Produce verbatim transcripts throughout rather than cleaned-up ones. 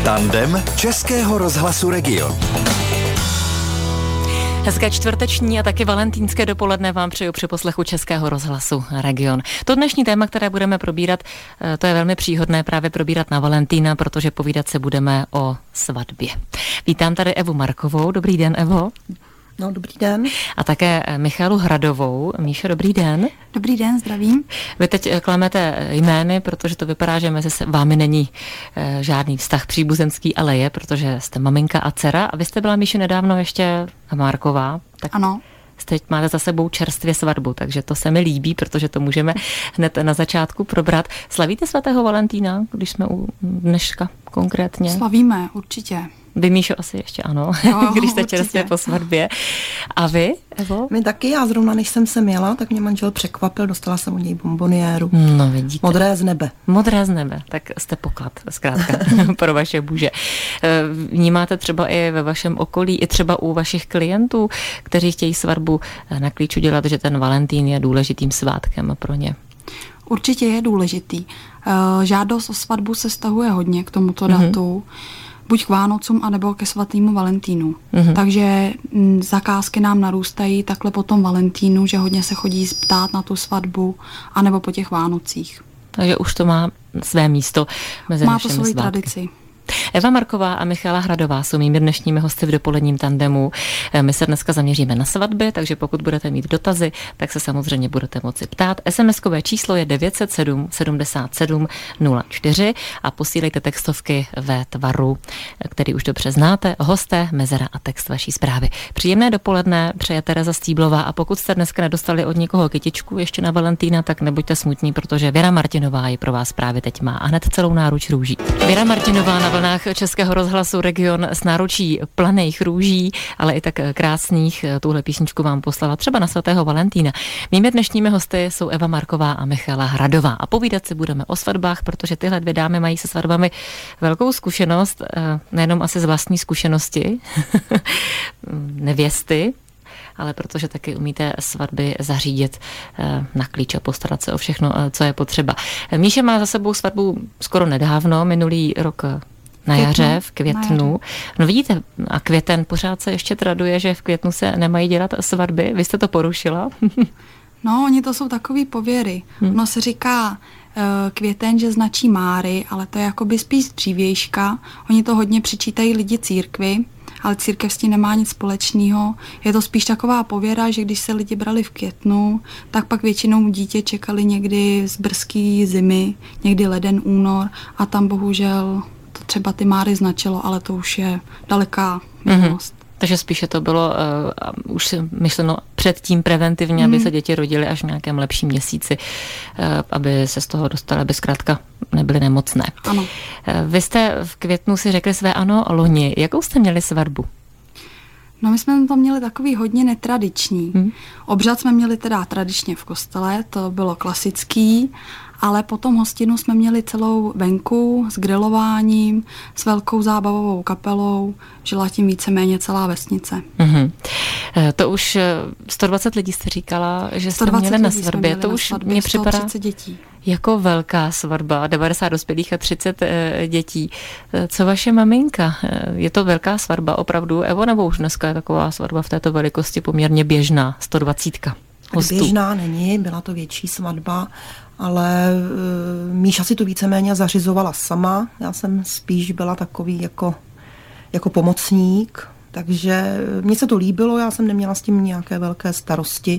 Tandem Českého rozhlasu Region. Hezké čtvrteční a taky valentýnské dopoledne vám přeju při poslechu Českého rozhlasu Region. To dnešní téma, které budeme probírat, to je velmi příhodné právě probírat na Valentína, protože povídat se budeme o svatbě. Vítám tady Evu Markovou. Dobrý den, Evo. No, dobrý den. A také Michaelu Hradovou. Míšo, dobrý den. Dobrý den, zdravím. Vy teď klamete jmény, protože to vypadá, že mezi vámi není e, žádný vztah příbuzenský, ale je, protože jste maminka a dcera. A vy jste byla, Míšo, nedávno ještě Marková. Tak ano. Teď máte za sebou čerstvě svatbu, takže to se mi líbí, protože to můžeme hned na začátku probrat. Slavíte svatého Valentína, když jsme u dneška konkrétně? Slavíme, určitě. Vy, Míšo, asi ještě ano, jo, když jste určitě. čerstvě po svatbě. A vy, Evo? My taky, já zrovna, než jsem se měla, tak mě manžel překvapil, dostala jsem od něj bomboniéru. No, vidíte. Modré z nebe. Modré z nebe, tak jste poklad, zkrátka, pro vaše muže. Vnímáte třeba i ve vašem okolí, i třeba u vašich klientů, kteří chtějí svatbu na klíč udělat, že ten Valentín je důležitým svátkem pro ně? Určitě je důležitý. Žádost o svatbu se stahuje hodně k tomuto mm-hmm. datu. Buď k Vánocům, anebo ke svatému Valentínu. Mm-hmm. Takže m, zakázky nám narůstají takhle po tom Valentínu, že hodně se chodí ptát na tu svatbu, anebo po těch Vánocích. Takže už to má své místo mezi má našimi to svoji svátky. tradici. Eva Marková a Michaela Hradová jsou mými dnešními hosty v dopoledním tandemu. My se dneska zaměříme na svatby, takže pokud budete mít dotazy, tak se samozřejmě budete moci ptát. es em eskové číslo je devět set sedm sedmdesát sedm nula čtyři a posílejte textovky ve tvaru, který už dobře znáte. Hosté, mezera a text vaší zprávy. Příjemné dopoledne přeje Tereza Stýblová a pokud jste dneska nedostali od někoho kytičku ještě na Valentína, tak nebuďte smutní, protože Věra Martinová ji pro vás právě teď má a hned celou náruč růží. Věra Martinová na vlnách Českého rozhlasu Region s náručí planých růží, ale i tak krásných. Tuhle písničku vám poslala třeba na svatého Valentína. Mými dnešními hosty jsou Eva Marková a Michaela Hradová. A povídat si budeme o svatbách, protože tyhle dvě dámy mají se svatbami velkou zkušenost, nejenom asi z vlastní zkušenosti, nevěsty, ale protože taky umíte svatby zařídit na klíč a postarat se o všechno, co je potřeba. Míša má za sebou svatbu skoro nedávno, minulý rok na jaře, v květnu. No vidíte, a květen pořád se ještě traduje, že v květnu se nemají dělat svatby. Vy jste to porušila? No, oni to jsou takový pověry. Hmm. Ono se říká uh, květen, že značí Máry, ale to je jakoby spíš dřívějška. Oni to hodně přičítají lidi církvi, ale církev s tím nemá nic společného. Je to spíš taková pověra, že když se lidi brali v květnu, tak pak většinou dítě čekali někdy z brzký zimy, někdy leden, únor a tam bohužel to třeba ty Máry značilo, ale to už je daleká minulost. Mm-hmm. Takže spíše to bylo uh, už myšleno předtím preventivně, mm. aby se děti rodily až v nějakém lepším měsíci, uh, aby se z toho dostali, aby zkrátka nebyly nemocné. Ano. Uh, vy jste v květnu si řekli své ano loni. Jakou jste měli svatbu? No my jsme to měli takový hodně netradiční. Hmm. Obřad jsme měli teda tradičně v kostele, to bylo klasický, ale potom hostinu jsme měli celou venku s grilováním, s velkou zábavovou kapelou, žila tím víceméně celá vesnice. Mm-hmm. To už sto dvacet lidí jste říkala, že jste měli na svatbě. To už mě připadá sto třicet dětí. Jako velká svatba, devadesát dospělých a třicet e, dětí. Co vaše maminka? Je to velká svatba opravdu, Evo, nebo už dneska je taková svatba v této velikosti poměrně běžná, sto dvacet hostů? Běžná není, byla to větší svatba, ale uh, Míša si to víceméně zařizovala sama. Já jsem spíš byla takový jako, jako pomocník, takže mně se to líbilo, já jsem neměla s tím nějaké velké starosti.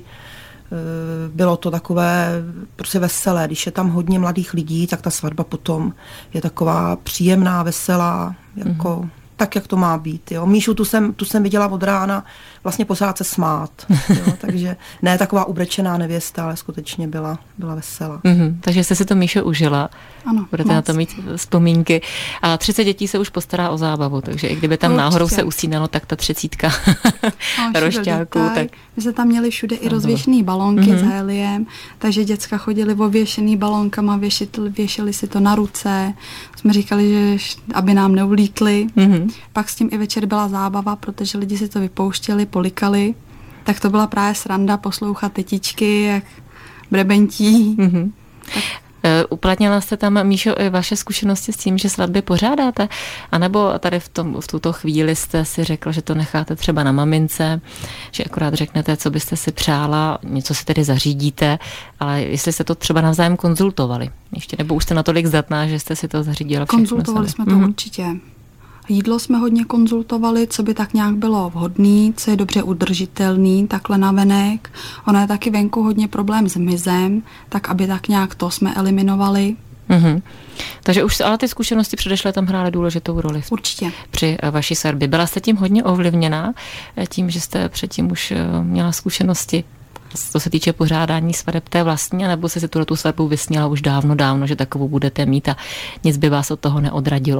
Bylo to takové prostě veselé, když je tam hodně mladých lidí, tak ta svatba potom je taková příjemná, veselá, jako, mm-hmm. tak, jak to má být. Jo. Míšu tu jsem, tu jsem viděla od rána vlastně pořád se smát, jo. Takže ne taková ubrečená nevěsta, ale skutečně byla, byla veselá. Mm-hmm. Takže jste si to, Míšo, užila. Ano, budete moc. Na to mít vzpomínky. A třicet dětí se už postará o zábavu, takže i kdyby tam no, náhodou se usínalo, tak ta třicítka no, rošťáků. Tak... My jsme tam měli všude i rozvěšený balónky mm-hmm. s héliem, takže děcka chodili ověšený balónkama, věšili, věšili si to na ruce. Jsme říkali, že aby nám neulítli. Mm-hmm. Pak s tím i večer byla zábava, protože lidi si to vypouštěli, polikali. Tak to byla právě sranda poslouchat tetičky, jak brebentí. Mm-hmm. Tak... Uplatnila jste tam, Míšo, i vaše zkušenosti s tím, že svatby pořádáte? A nebo tady v, tom, v tuto chvíli jste si řekl, že to necháte třeba na mamince, že akorát řeknete, co byste si přála, něco si tedy zařídíte, ale jestli jste to třeba navzájem konzultovali ještě, nebo už jste natolik zdatná, že jste si to zařídila všechno? Konzultovali jsme to mm-hmm. určitě. Jídlo jsme hodně konzultovali, co by tak nějak bylo vhodný, co je dobře udržitelný, takhle navenek. Ono je taky venku hodně problém s mizem, tak aby tak nějak to jsme eliminovali. Mm-hmm. Takže už ale ty zkušenosti předešlé tam hrály důležitou roli. Určitě. Při vaší svatbě. Byla jste tím hodně ovlivněná, tím, že jste předtím už měla zkušenosti, co se týče pořádání svateb té vlastní, nebo jste si tuhle tu svatbu vysněla už dávno, dávno, že takovou budete mít a nic by vás od toho neodradilo?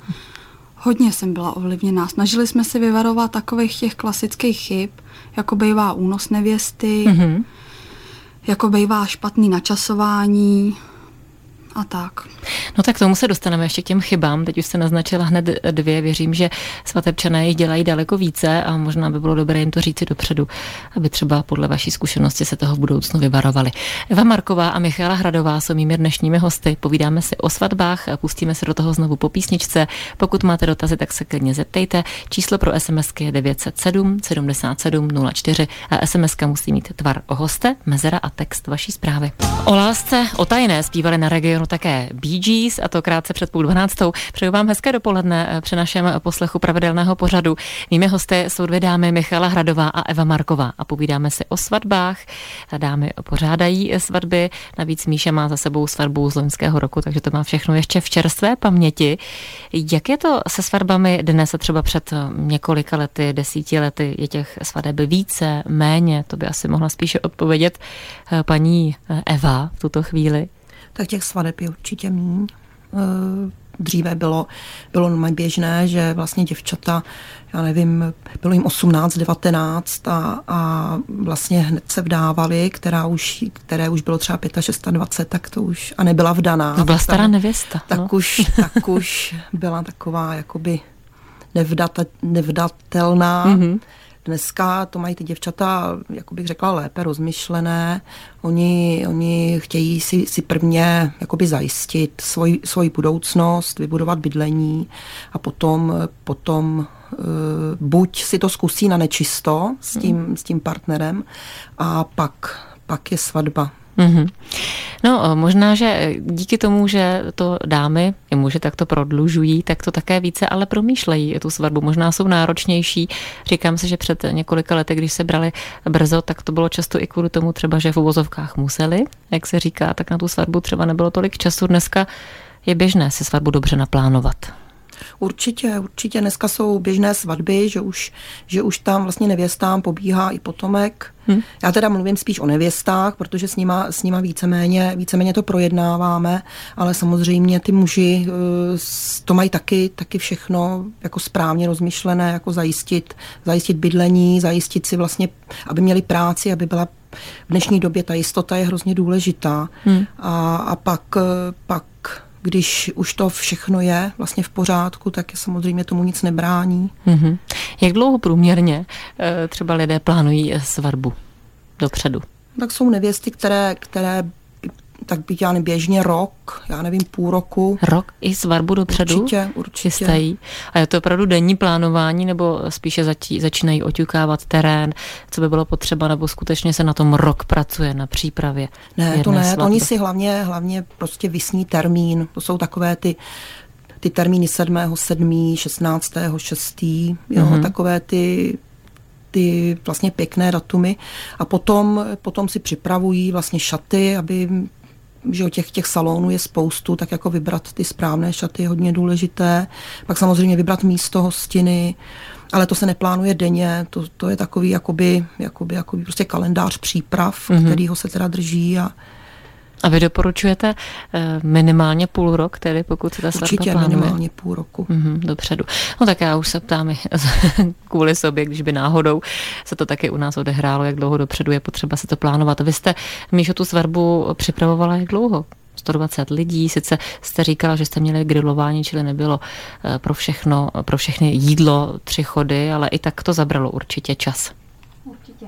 Hodně jsem byla ovlivněná. Snažili jsme se vyvarovat takových těch klasických chyb, jako bývá únos nevěsty, mm-hmm. jako bývá špatný načasování a tak. No tak k tomu se dostaneme ještě k těm chybám. Teď už jste naznačila hned dvě. Věřím, že svatebčané jich dělají daleko více a možná by bylo dobré jim to říci dopředu, aby třeba podle vaší zkušenosti se toho v budoucnu vyvarovali. Eva Marková a Michaela Hradová jsou mými dnešními hosty. Povídáme si o svatbách a pustíme se do toho znovu po písničce. Pokud máte dotazy, tak se klidně zeptejte. Číslo pro SMSky je devět set sedm sedmdesát sedm nula čtyři a SMSka musí mít tvar o hoste, mezera a text vaší zprávy. O lásce, o tajné zpívali na Regionu také Bee Gees, a to krátce před půl dvanáctou. Přeju vám hezké dopoledne při našem poslechu pravidelného pořadu. Mými hosty jsou dvě dámy, Michaela Hradová a Eva Marková, a povídáme si o svatbách. Dámy pořádají svatby, navíc Míša má za sebou svatbu z loňského roku, takže to má všechno ještě v čerstvé paměti. Jak je to se svatbami dnes a třeba před několika lety, desíti lety? Je těch svateb více, méně? To by asi mohla spíše odpovědět paní Eva v tuto chvíli. Tak těch svadeb je určitě míň. Dříve bylo, bylo normálně běžné, že vlastně děvčata, já nevím, bylo jim osmnáct, devatenáct a, a vlastně hned se vdávali, která už, které už bylo třeba dvacet pět, tak to už, a nebyla vdaná. To byla stará nevěsta. Tak, no. už, tak už byla taková jakoby nevdata, nevdatelná. Mm-hmm. Dneska to mají ty děvčata, jako bych řekla, lépe rozmyšlené. Oni, oni chtějí si, si prvně jakoby zajistit svoj, svoji budoucnost, vybudovat bydlení a potom, potom uh, buď si to zkusí na nečisto s tím, mm. s tím partnerem a pak, pak je svatba. Mm-hmm. No, možná, že díky tomu, že to dámy i muži tak to prodlužují, tak to také více ale promýšlejí tu svatbu. Možná jsou náročnější. Říkám si, že před několika lety, když se brali brzo, tak to bylo často i kvůli tomu třeba, že v uvozovkách museli, jak se říká, tak na tu svatbu třeba nebylo tolik času. Dneska je běžné si svatbu dobře naplánovat. Určitě, určitě dneska jsou běžné svatby, že už, že už tam vlastně nevěstám pobíhá i potomek. Hmm. Já teda mluvím spíš o nevěstách, protože s nima, s nima víceméně, víceméně to projednáváme, ale samozřejmě ty muži to mají taky, taky všechno jako správně rozmyšlené, jako zajistit, zajistit bydlení, zajistit si vlastně, aby měli práci, aby byla v dnešní době ta jistota je hrozně důležitá. Hmm. A, a pak, pak když už to všechno je vlastně v pořádku, tak samozřejmě tomu nic nebrání. Mm-hmm. Jak dlouho průměrně třeba lidé plánují svatbu dopředu? Tak jsou nevěsty, které, které tak by já běžně rok, já nevím, půl roku. Rok i svatbu dopředu? Určitě, určitě. Chystají. A je to opravdu denní plánování, nebo spíše začí, začínají oťukávat terén, co by bylo potřeba, nebo skutečně se na tom rok pracuje, na přípravě? Ne, to ne, to oni si hlavně, hlavně prostě vysní termín. To jsou takové ty, ty termíny sedmého sedmého šestnáctého šestého jo, mm-hmm. takové ty ty vlastně pěkné datumy a potom, potom si připravují vlastně šaty, aby, že těch, těch salonů je spoustu, tak jako vybrat ty správné šaty je hodně důležité. Pak samozřejmě vybrat místo hostiny, ale to se neplánuje denně, to, to je takový jakoby, jakoby, jakoby prostě kalendář příprav, mm-hmm. kterýho se teda drží a A vy doporučujete minimálně půl rok, tedy pokud se ta svatba Určitě plánuje? minimálně půl roku. Mm-hmm, dopředu. No tak já už se ptám kvůli sobě, když by náhodou se to taky u nás odehrálo, jak dlouho dopředu je potřeba se to plánovat. Vy jste, Míšo, tu svatbu připravovala jak dlouho? sto dvacet lidí, sice jste říkala, že jste měli grilování, čili nebylo pro všechno, pro všechny jídlo, tři chody, ale i tak to zabralo určitě čas. Určitě.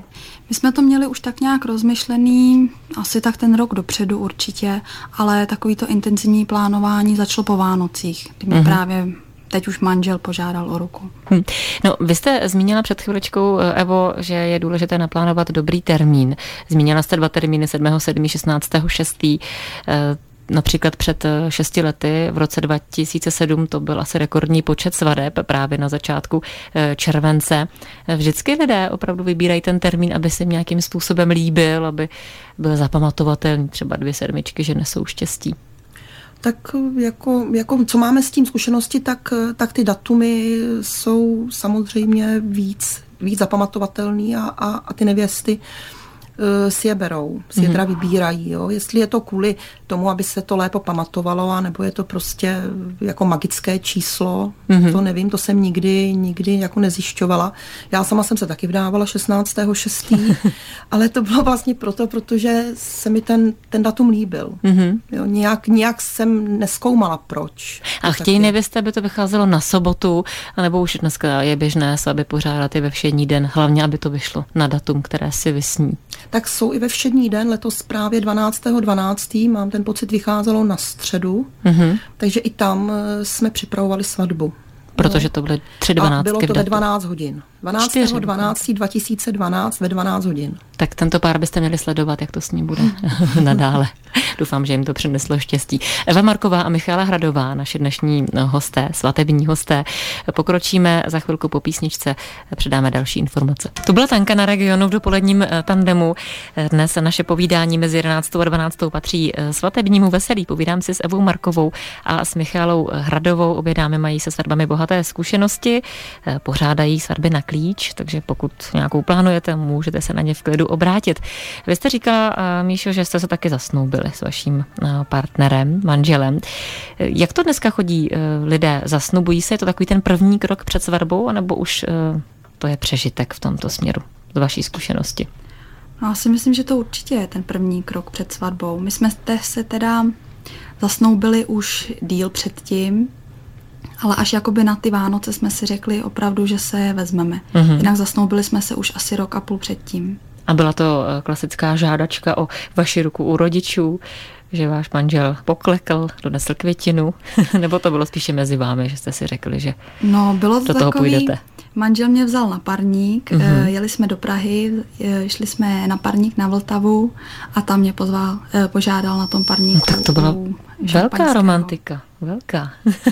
My jsme to měli už tak nějak rozmyšlený, asi tak ten rok dopředu určitě, ale takový to intenzivní plánování začalo po Vánocích, kdy mě mm-hmm. právě teď už manžel požádal o ruku. Hm. No, vy jste zmínila před chvíličkou, Evo, že je důležité naplánovat dobrý termín. Zmínila jste dva termíny sedmého sedmého šestnáctého šestého Například před šesti lety, v roce dva tisíce sedm, to byl asi rekordní počet svadeb právě na začátku července. Vždycky lidé opravdu vybírají ten termín, aby se nějakým způsobem líbil, aby byl zapamatovatelný, třeba dvě sedmičky, že nesou štěstí. Tak jako, jako co máme s tím zkušenosti, tak, tak ty datumy jsou samozřejmě víc, víc zapamatovatelný a, a, a ty nevěsty si je berou, si je teda vybírají. Jo. Jestli je to kvůli tomu, aby se to lépe pamatovalo, nebo je to prostě jako magické číslo, mm-hmm. to nevím, to jsem nikdy, nikdy jako nezjišťovala. Já sama jsem se taky vdávala šestnáctého šestého ale to bylo vlastně proto, protože se mi ten, ten datum líbil. Mm-hmm. Jo, nějak, nějak jsem nezkoumala, proč. A chtějí nevěsty, aby to vycházelo na sobotu, anebo už dneska je běžné, aby pořádat i ve všední den, hlavně, aby to vyšlo na datum, které si vysní. Tak jsou i ve všední den, letos právě dvanáctého dvanáctého mám ten pocit, vycházelo na středu, mm-hmm. takže i tam jsme připravovali svatbu. Protože to byly tři dvanáctky. A bylo to ve dvanáct hodin. dvanáctého dvanáctého dva tisíce dvanáct ve dvanáct hodin. Tak tento pár byste měli sledovat, jak to s ním bude nadále. Doufám, že jim to přineslo štěstí. Eva Marková a Michála Hradová, naši dnešní hosté, svatební hosté. Pokročíme za chvilku po písničce, předáme další informace. To byla Tanka na regionu v dopoledním tandemu. Dnes naše povídání mezi jedenáctou a dvanáctou patří svatebnímu veselí. Povídám si s Evou Markovou a s Michálou Hradovou. Obě dámy mají se svatbami bohaté zkušenosti, pořádají svatby na klíč, takže pokud nějakou plánujete, můžete se na ně v klidu obrátit. Vy jste říkala, Míšo, že jste se taky zasnoubili s vaším partnerem, manželem. Jak to dneska chodí lidé? Zasnubují se? Je to takový ten první krok před svatbou, anebo už to je přežitek v tomto směru z vaší zkušenosti? No, já si myslím, že to určitě je ten první krok před svatbou. My jsme se teda zasnoubili už díl předtím, ale až jakoby na ty Vánoce jsme si řekli opravdu, že se vezmeme. Mm-hmm. Jinak zasnoubili jsme se už asi rok a půl předtím. A byla to klasická žádačka o vaši ruku u rodičů, že váš manžel poklekl, donesl květinu, nebo to bylo spíše mezi vámi, že jste si řekli, že no, bylo to do toho takový, půjdete? Manžel mě vzal na parník, mm-hmm. jeli jsme do Prahy, šli jsme na parník na Vltavu a tam mě pozval, požádal na tom parníku. No, tak to byla velká romantika. Velká.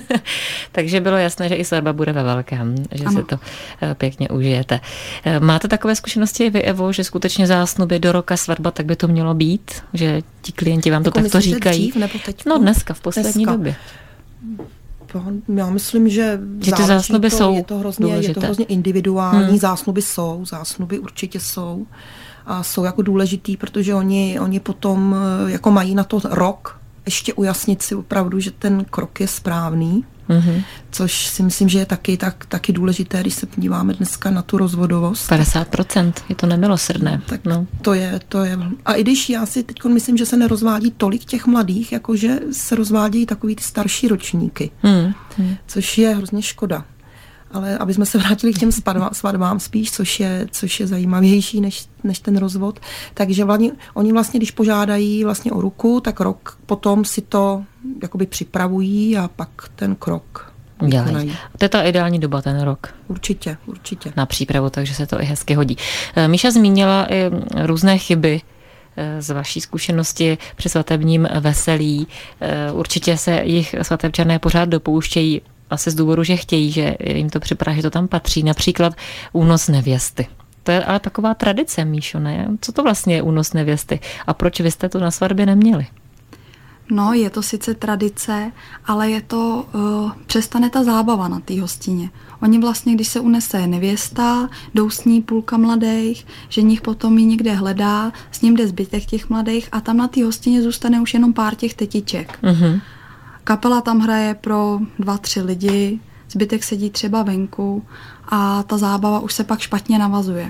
Takže bylo jasné, že i svatba bude ve velkém, že ano. si to pěkně užijete. Máte takové zkušenosti vy, Evo, že skutečně zásnuby do roka svatba, tak by to mělo být? Že ti klienti vám to jako takto říkají? Dřív, nebo teď? No dneska, v poslední dneska. době. Já myslím, že, že ty zásnuby to, jsou je to hrozně, je to hrozně individuální. Hmm. Zásnuby jsou, zásnuby určitě jsou. A jsou jako důležitý, protože oni, oni potom jako mají na to rok ještě ujasnit si opravdu, že ten krok je správný, mm-hmm. což si myslím, že je taky, tak, taky důležité, když se podíváme dneska na tu rozvodovost. padesát procent, je to nemilosrdné. Tak no. to je, to je. A i když já si teď myslím, že se nerozvádí tolik těch mladých, jakože se rozvádějí takový ty starší ročníky, mm. což je hrozně škoda. Ale aby jsme se vrátili k těm svatbám spíš, což je, což je zajímavější než, než ten rozvod. Takže vlastně, oni vlastně, když požádají vlastně o ruku, tak rok potom si to jakoby připravují a pak ten krok dělají. To je ta ideální doba, ten rok. Určitě, určitě. Na přípravu, takže se to i hezky hodí. Míša zmínila i různé chyby z vaší zkušenosti při svatebním veselí. Určitě se jich svatebčané pořád dopouštějí, asi z důvodu, že chtějí, že jim to připadá, že to tam patří. Například únos nevěsty. To je ale taková tradice, Míšo, ne? Co to vlastně je únos nevěsty? A proč vy jste to na svatbě neměli? No, je to sice tradice, ale je to, uh, přestane ta zábava na té hostině. Oni vlastně, když se unese nevěsta, jdou s ní půlka mladých, ženich potom ji někde hledá, s ním jde zbytek těch mladých a tam na té hostině zůstane už jenom pár těch tetiček. Uh-huh. Kapela tam hraje pro dva, tři lidi, zbytek sedí třeba venku a ta zábava už se pak špatně navazuje.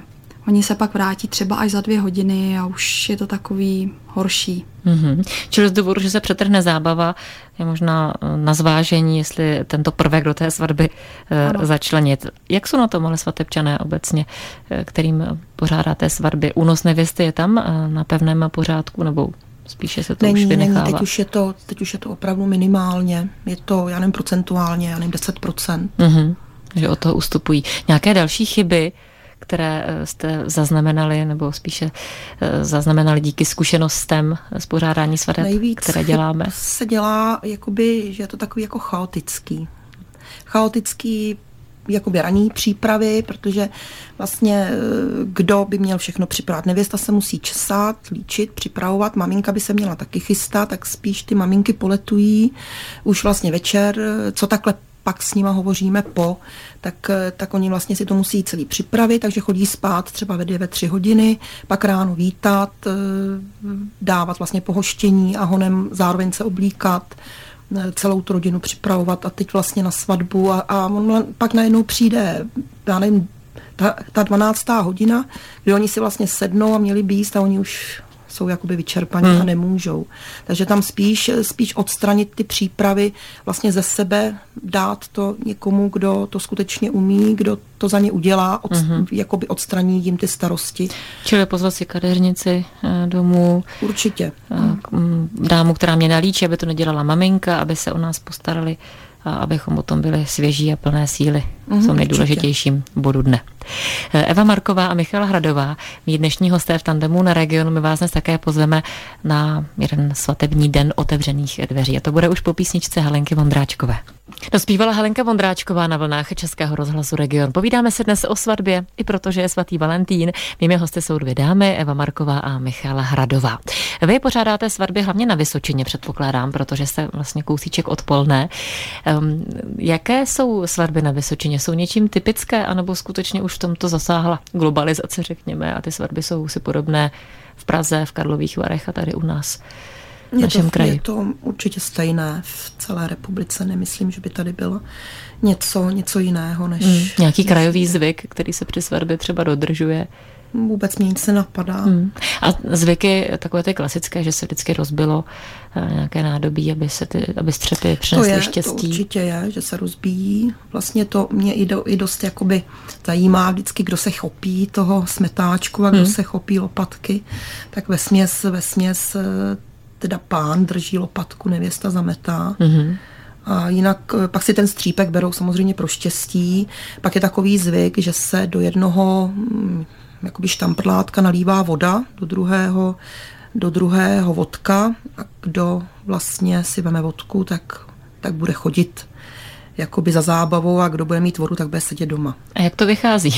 Oni se pak vrátí třeba až za dvě hodiny a už je to takový horší. Mm-hmm. Čili z důvodu, že se přetrhne zábava, je možná na zvážení, jestli tento prvek do té svatby ano. začlenit. Jak jsou na tom ale svatebčané obecně, kterým pořádáte svatby? Únos nevěsty je tam na pevném pořádku, nebo spíše se to není, už vynechává? Není, teď už je to, teď už je to opravdu minimálně. Je to, já nevím, procentuálně, já nevím, deset procent. Mm-hmm. Že od toho ustupují. Nějaké další chyby, které jste zaznamenali, nebo spíše zaznamenali díky zkušenostem z pořádání svateb, Nejvíc které děláme? Se dělá, jakoby, že je to takový jako chaotický. Chaotický jakoby ranní přípravy, protože vlastně kdo by měl všechno připravovat. Nevěsta se musí česat, líčit, připravovat, maminka by se měla taky chystat, tak spíš ty maminky poletují už vlastně večer, co takhle pak s nima hovoříme po, tak, tak oni vlastně si to musí celý připravit, takže chodí spát třeba ve dvě, ve tři hodiny, pak ráno vítat, dávat vlastně pohoštění a honem zároveň se oblíkat, celou tu rodinu připravovat a teď vlastně na svatbu a, a on pak najednou přijde, já nevím, ta, ta dvanáctá hodina, kdy oni si vlastně sednou a měli by jíst a oni už jsou jakoby vyčerpaní hmm. a nemůžou. Takže tam spíš, spíš odstranit ty přípravy vlastně ze sebe, dát to někomu, kdo to skutečně umí, kdo to za ně udělá, od, hmm. jakoby odstraní jim ty starosti. Čili pozvat si kadeřnici domů. Určitě. Dámu, která mě nalíčí, aby to nedělala maminka, aby se o nás postarali a abychom o tom byli svěží a plné síly. Mm, jsou nejdůležitějším bodu dne. Eva Marková a Michala Hradová, mí dnešní hosté v tandemu na Regionu. My vás dnes také pozveme na jeden svatební den otevřených dveří. A to bude už po písničce Helenky Vondráčkové. Dospívala Helenka Vondráčková na vlnách Českého rozhlasu Region. Povídáme se dnes o svatbě, i protože je svatý Valentín. Mými hosty jsou dvě dámy, Eva Marková a Michala Hradová. Vy pořádáte svatby hlavně na Vysočině, předpokládám, protože jste vlastně kousíček od Polné. Um, jaké jsou svatby na Vysočině? Jsou něčím typické, anebo skutečně už v tomto zasáhla globalizace, řekněme, a ty svatby jsou si podobné v Praze, v Karlových Varech a tady u nás v našem je to, kraji? Je to určitě stejné v celé republice. Nemyslím, že by tady bylo něco, něco jiného, než... Hmm. Nějaký než krajový zvyk, který se při svatbě třeba dodržuje? Vůbec mě nic nenapadá. Hmm. A zvyky takové ty klasické, že se vždycky rozbilo nějaké nádobí, aby, se ty, aby střepy přinesly to je, štěstí. To určitě je, že se rozbíjí. Vlastně to mě i, do, i dost jakoby zajímá vždycky, kdo se chopí toho smetáčku a kdo hmm. se chopí lopatky. Tak vesměs, vesměs teda pán drží lopatku, nevěsta zametá. Hmm. A jinak pak si ten střípek berou samozřejmě pro štěstí. Pak je takový zvyk, že se do jednoho jakoby štamprlátka nalívá voda, do druhého, do druhého vodka a kdo vlastně si veme vodku, tak, tak bude chodit jakoby za zábavou a kdo bude mít vodu, tak bude sedět doma. A jak to vychází?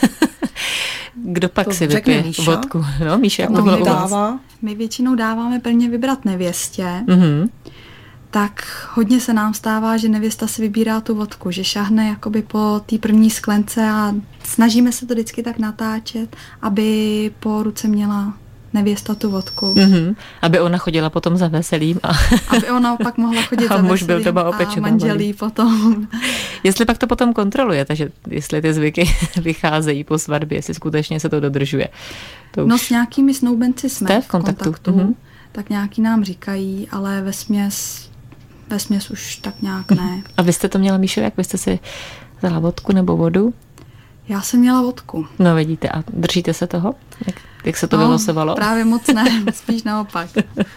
Kdo pak to si vypije vodku? No, Míša, jak to bylo u vás? My většinou dáváme plně vybrat nevěstě, mm-hmm. tak hodně se nám stává, že nevěsta si vybírá tu vodku, že šahne jakoby po té první sklence a snažíme se to vždycky tak natáčet, aby po ruce měla nevěsta tu vodku. Mm-hmm. Aby ona chodila potom za veselým. A aby ona pak mohla chodit a za muž veselým byl doma a manželí potom. Jestli pak to potom kontrolujete, že jestli ty zvyky vycházejí po svatbě, jestli skutečně se to dodržuje. To už... No s nějakými snoubenci jsme v kontaktu, kontaktu mm-hmm. tak nějaký nám říkají, ale vesměs vesměs už tak nějak ne. A vy jste to měla, Míšo, jak vy jste si vzala vodku nebo vodu? Já jsem měla vodku. No vidíte, a držíte se toho? Jak, jak se to no, vylosovalo? Právě moc ne, spíš naopak.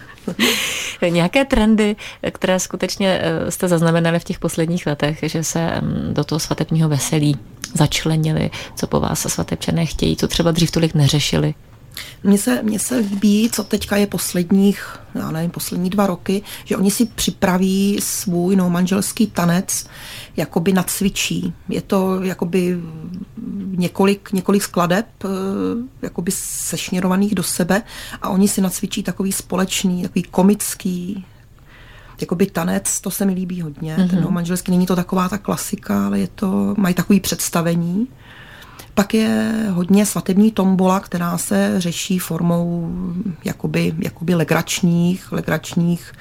Nějaké trendy, které skutečně jste zaznamenali v těch posledních letech, že se do toho svatebního veselí začlenili, co po vás svatebčané chtějí, co třeba dřív tolik neřešili? Mně se, mně se líbí, co teďka je posledních, já nevím, poslední dva roky, že oni si připraví svůj no, manželský tanec, jakoby nacvičí. Je to jakoby několik, několik skladeb, jakoby sešněrovaných do sebe a oni si nacvičí takový společný, takový komický, jakoby tanec, to se mi líbí hodně. Mm-hmm. Ten no, manželský, není to taková ta klasika, ale je to, mají takový představení. Pak je hodně svatební tombola, která se řeší formou jakoby, jakoby legračních, legračních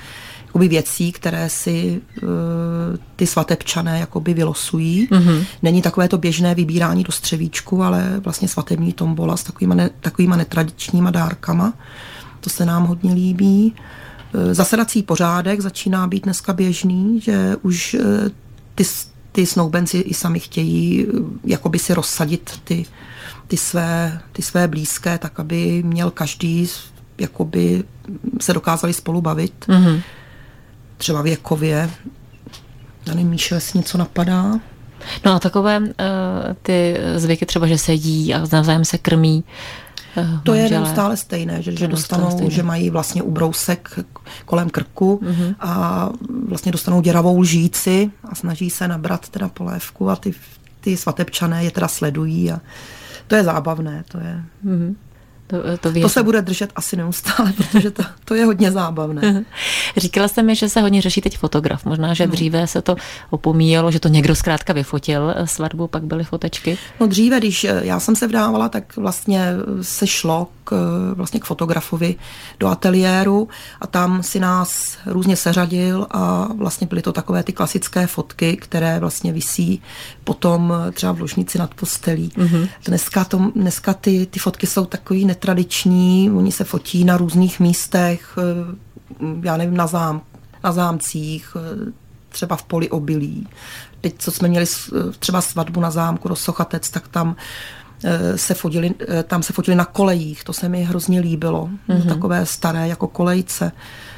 jakoby věcí, které si uh, ty svatebčané jakoby vylosují. Mm-hmm. Není takové to běžné vybírání do střevíčku, ale vlastně svatební tombola s takovýma, ne, takovýma netradičníma dárkama. To se nám hodně líbí. Uh, zasedací pořádek začíná být dneska běžný, že už uh, ty, ty snoubenci i sami chtějí uh, jakoby si rozsadit ty, ty, své, ty své blízké, tak aby měl každý, jakoby se dokázali spolu bavit. Mm-hmm. Třeba věkově. Já nevím, Míšo, jestli něco napadá. No a takové uh, ty zvyky třeba, že se jí a navzájem se krmí. Uh, to je neustále stejné, že, že dostanou, stejné. Že mají vlastně ubrousek kolem krku mm-hmm. a vlastně dostanou děravou lžíci a snaží se nabrat teda polévku a ty, ty svatebčané je teda sledují a to je zábavné, to je... Mm-hmm. To, to, to se bude držet asi neustále, protože to, to je hodně zábavné. Říkala jste mi, že se hodně řeší teď fotograf. Možná, že dříve se to opomíjelo, že to někdo zkrátka vyfotil svatbu, pak byly fotečky. No dříve, když já jsem se vdávala, tak vlastně se šlo k, vlastně k fotografovi do ateliéru a tam si nás různě seřadil a vlastně byly to takové ty klasické fotky, které vlastně visí potom třeba v ložnici nad postelí. Mm-hmm. Dneska, to, dneska ty, ty fotky jsou takový netradiční, oni se fotí na různých místech, já nevím, na, zám, na zámcích, třeba v poli obilí. Teď, co jsme měli třeba svatbu na zámku Rosochatec, tak tam se fotili, tam se fotili na kolejích, to se mi hrozně líbilo. Mm-hmm. Takové staré jako kolejce.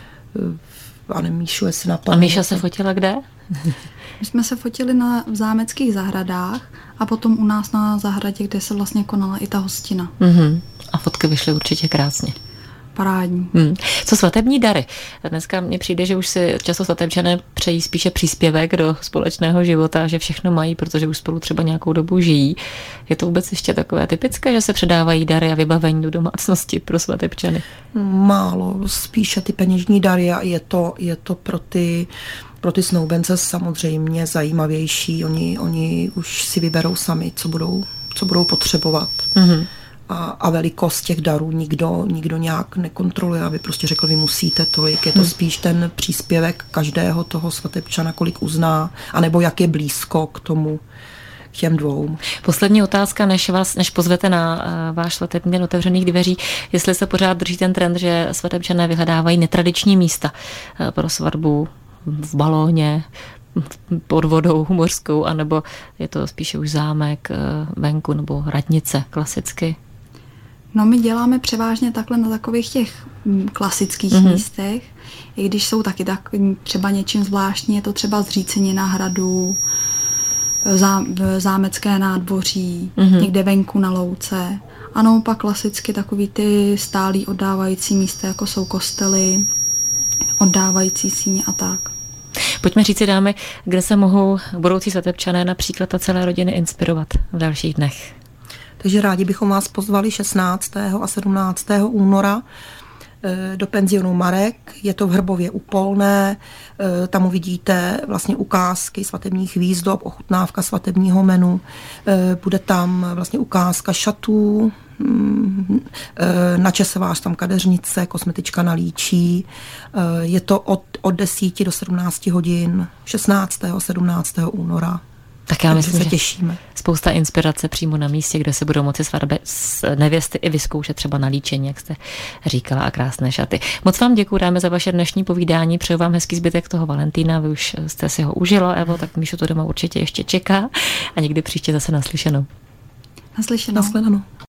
A nevím, Míšu, jestli napadlo. A Míša se fotila kde? My jsme se fotili na v zámeckých zahradách a potom u nás na zahradě, kde se vlastně konala i ta hostina. Mm-hmm. A fotky vyšly určitě krásně. Parádní. Hmm. Co svatební dary? Dneska mně přijde, že už si často svatebčané přejí spíše příspěvek do společného života, že všechno mají, protože už spolu třeba nějakou dobu žijí. Je to vůbec ještě takové typické, že se předávají dary a vybavení do domácnosti pro svatebčany? Málo, spíše ty peněžní dary a je to, je to pro ty pro ty snoubence samozřejmě zajímavější. Oni, oni už si vyberou sami, co budou, co budou potřebovat. Mm-hmm. A, a velikost těch darů nikdo, nikdo nějak nekontroluje, aby prostě řekl, vy musíte tolik. Je to spíš ten příspěvek každého toho svatebčana, kolik uzná, anebo jak je blízko k tomu, k těm dvou. Poslední otázka, než vás, než pozvete na uh, váš svatební den otevřených dveří, jestli se pořád drží ten trend, že svatebčané vyhledávají netradiční místa uh, pro svatbu v balóně, pod vodou mořskou, anebo je to spíše už zámek uh, venku, nebo radnice klasicky? No, my děláme převážně takhle na takových těch klasických mm-hmm. místech, i když jsou taky tak třeba něčím zvláštní, je to třeba zřícenina hradu, zá, zámecké nádvoří, mm-hmm. někde venku na louce. Ano, pak klasicky takový ty stálý oddávající místa, jako jsou kostely, oddávající síně a tak. Pojďme říct si, dámy, kde se mohou budoucí svatebčané, například a celé rodiny, inspirovat v dalších dnech. Takže rádi bychom vás pozvali šestnáctého a sedmnáctého února do penzionu Marek. Je to v Hrbově u Polné. Tam uvidíte vlastně ukázky svatebních výzdob, ochutnávka svatebního menu. Bude tam vlastně ukázka šatů, načese vás tam kadeřnice, kosmetička na líčí. Je to od, od deseti do sedmnácti hodin šestnáctého a sedmnáctého února. Tak já myslím, se že těšíme. Spousta inspirace přímo na místě, kde se budou moci svatby nevěsty i vyzkoušet třeba na líčení, jak jste říkala, a krásné šaty. Moc vám děkuju, dáme za vaše dnešní povídání, přeju vám hezký zbytek toho Valentína, vy už jste si ho užila, Evo, tak Míšu to doma určitě ještě čeká a někdy příště zase naslyšenou. Naslyšenou. Naslyšenou.